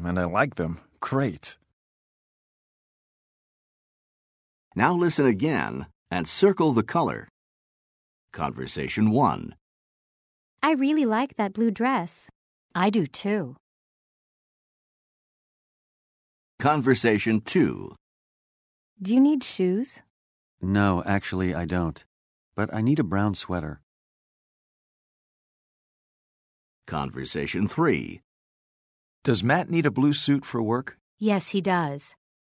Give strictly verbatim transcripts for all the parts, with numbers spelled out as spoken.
and I like them. Great. Now listen again and circle the color. Conversation one. I really like that blue dress. I do too. Conversation two. Do you need shoes? No, actually, I don't. But I need a brown sweater. Conversation three. Does Matt need a blue suit for work? Yes, he does.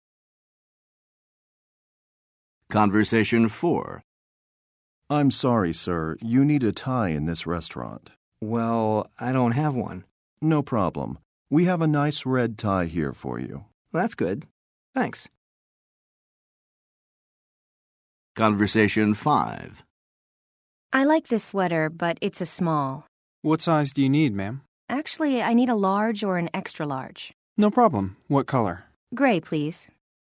Conversation four. I'm sorry, sir. You need a tie in this restaurant. Well, I don't have one. No problem. We have a nice red tie here for you. Well, that's good. Thanks. Conversation five. I like this sweater, but it's a small. What size do you need, ma'am? Actually, I need a large or an extra large. No problem. What color? Gray, please.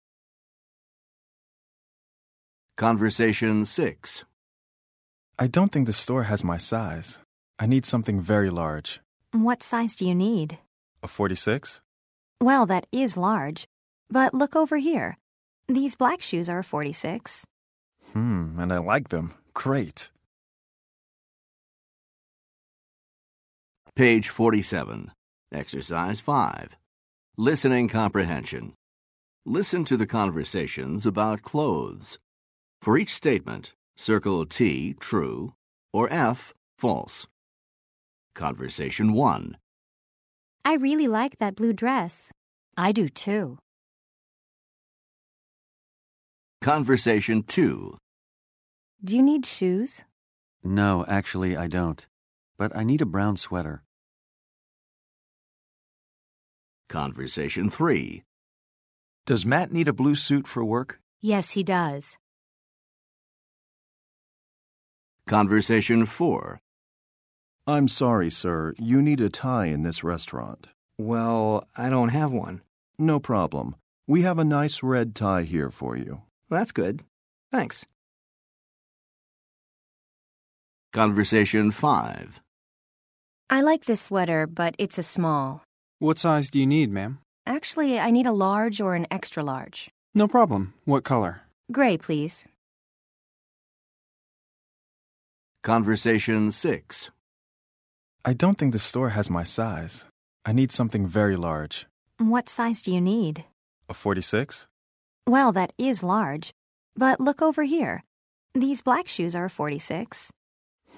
Conversation six. I don't think the store has my size. I need something very large. What size do you need? A forty-six? Well, that is large. But look over here. These black shoes are a forty-six. Hmm, and I like them. Great. Page forty-seven. Exercise five. Listening comprehension. Listen to the conversations about clothes. For each statement, circle T, true, or F, false. Conversation one. I really like that blue dress. I do too. Conversation two. Do you need shoes? No, actually, I don't. But I need a brown sweater. Conversation three. Does Matt need a blue suit for work? Yes, he does. Conversation four. I'm sorry, sir. You need a tie in this restaurant. Well, I don't have one. No problem. We have a nice red tie here for you. Well, that's good. Thanks. Conversation five. I like this sweater, but it's a small. What size do you need, ma'am? Actually, I need a large or an extra large. No problem. What color? Gray, please. Conversation six. I don't think the store has my size. I need something very large. What size do you need? A forty-six? Well, that is large. But look over here. These black shoes are a forty-six.